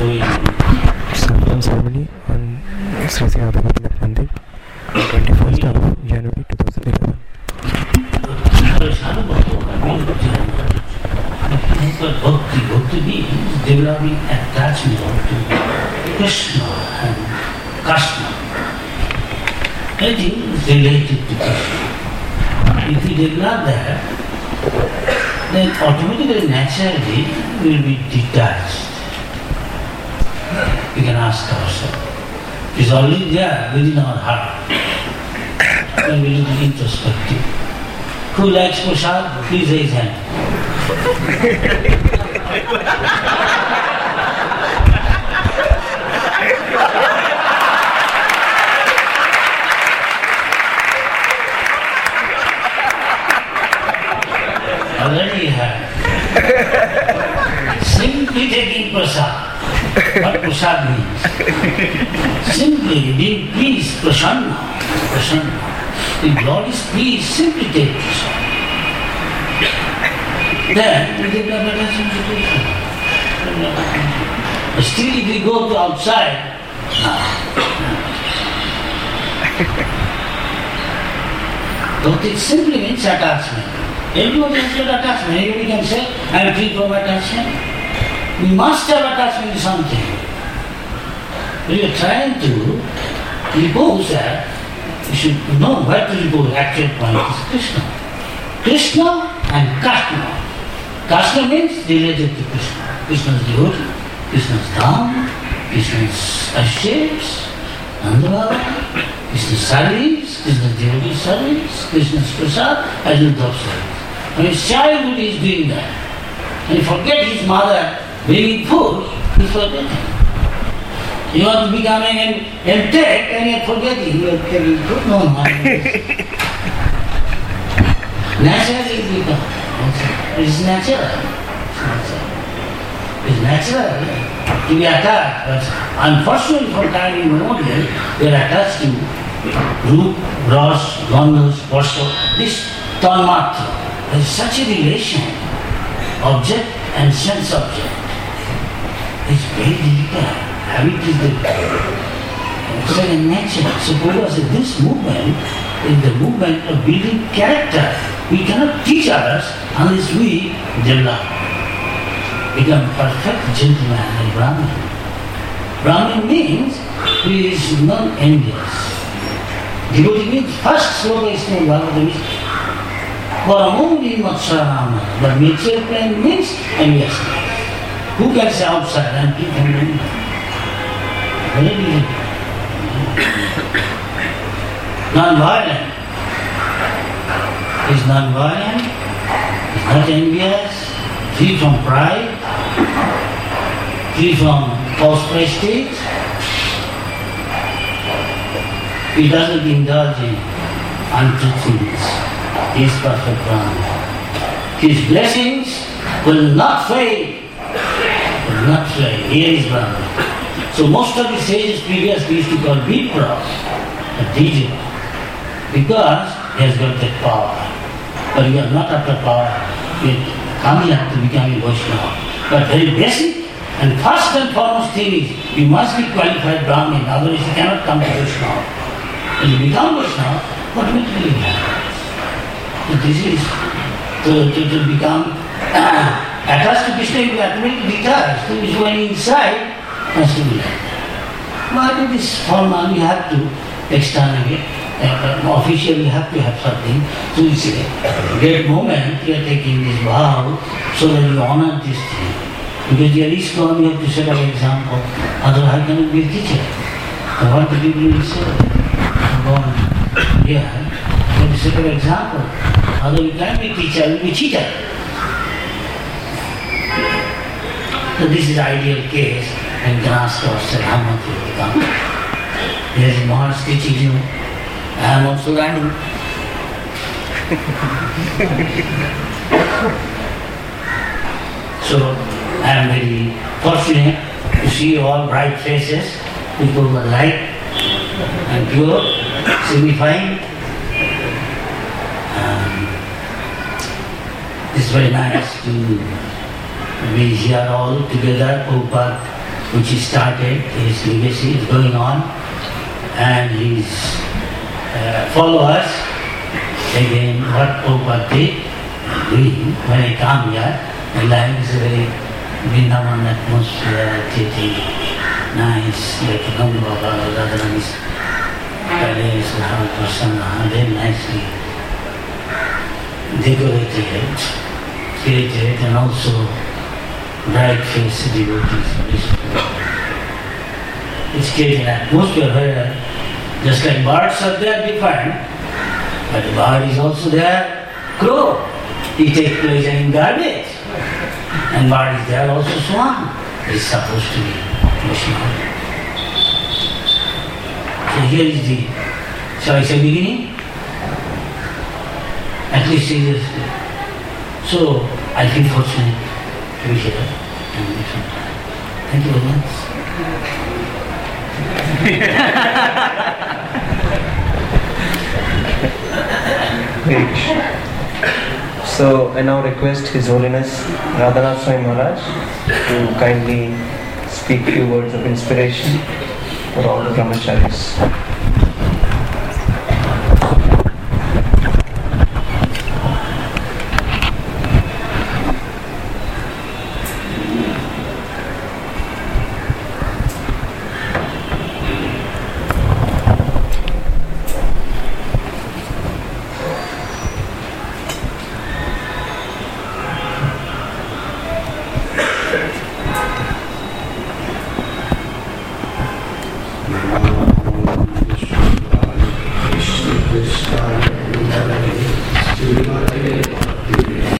doing Sampan ceremony on Sri Sri Abhinav Mandir, 21st of January 2011. Bhakti means developing attachment to Krishna and Krishna. Anything is related to Krishna. If we develop that, then automatically, naturally, we will be detached. We can ask ourselves. It's already there within our heart. Then we will be introspective. Who likes prasad? Please raise hand. Already you have. Simply taking prasad. What prasad means? Simply being pleased, prasanna. Prasanna. If Lord is pleased, simply take prasad. Then we develop attachment to Krishna. Still if we go to outside, don't it simply means attachment. Everybody has got attachment. Everybody can say, I am free from attachment. We must have attachment to something. We are trying to repose that. You should know where to repose. Actual point is Krishna. Krishna and Krishna. Krishna means related to Krishna. Krishna's devotee, Krishna's Dham, Krishna's ashets, Nandavara, Krishna's service, Krishna's devotee service, Krishna's prasad, as Uddhav service. When his childhood is doing that, and he forget his mother bringing food, he's forgetting. You want to become an MTech and you're forgetting you are taking food? No, naturally it becomes. It's natural. It's natural to be attached. But unfortunately for time immemorial, we are attached to root, rasa, gandha, sparsa, this tanmatra. There is such a relation, object and sense object. It's very difficult. Habit is the second nature. So Buddha said this movement is the movement of building character. We cannot teach others unless we develop, become perfect gentleman and Brahmin. Brahmin means he is non-envious. Devotee means first sloka is named Bhagavad Gita. Paramuni Matsarama. But mutual friend means enviousness. Who can say outside and keep him in? Very difficult. Non-violent. Is non-violent, is not envious, free from pride, free from false prestige. He doesn't indulge in untruthfulness. He is perfect Brahman. His blessings will not fail. Will not fail. Here is Brahman. So most of the sages previously used to call Vipra a DJ because he has got that power. But you are not after power. You are coming up to become a Vaishnava. But very basic and first and foremost thing is you must be qualified Brahmin, otherwise you cannot come to Vaishnava. When you become Vaishnava, automatically you happens. So this is to become attached to Krishna, you automatically detached. So it's going inside, has to be like that. But it is formal, you have to externally. Officially you have to have something. So it's a great moment you are taking this vow so that you honor this thing. Because you are ISKCON, you have to set an example. Otherwise how can you be a teacher? So what the people will say? Yeah, you have to set an example. Otherwise you can't be a teacher, you will be a cheater. So this is ideal case and you can ask yourself how much you become. There is a Maharaj teaching you. I am also learning. So I am very fortunate to see all bright faces, people who are light and pure, signifying. It's very nice to be here all together. Prabhupada which he started, his legacy is going on, and his followers, again, what Prabhupada did, doing when I come here, my life is a very Vrindavan atmosphere, nice, like Ganga Baba, Radharani's palace, Prasanna, very nicely decorated, created, and also bright-faced devotees. It's creating an atmosphere where, just like birds are there different, but the bird is also there, crow. He takes pleasure in garbage. And bird is there also swan. It's supposed to be Vaishnava. So here is the, shall I say, beginning? At least seriously. So I feel fortunate to be here and listen. Thank you very much. So I now request His Holiness Radhanath Swami Maharaj to kindly speak few words of inspiration for all the brahmacharis.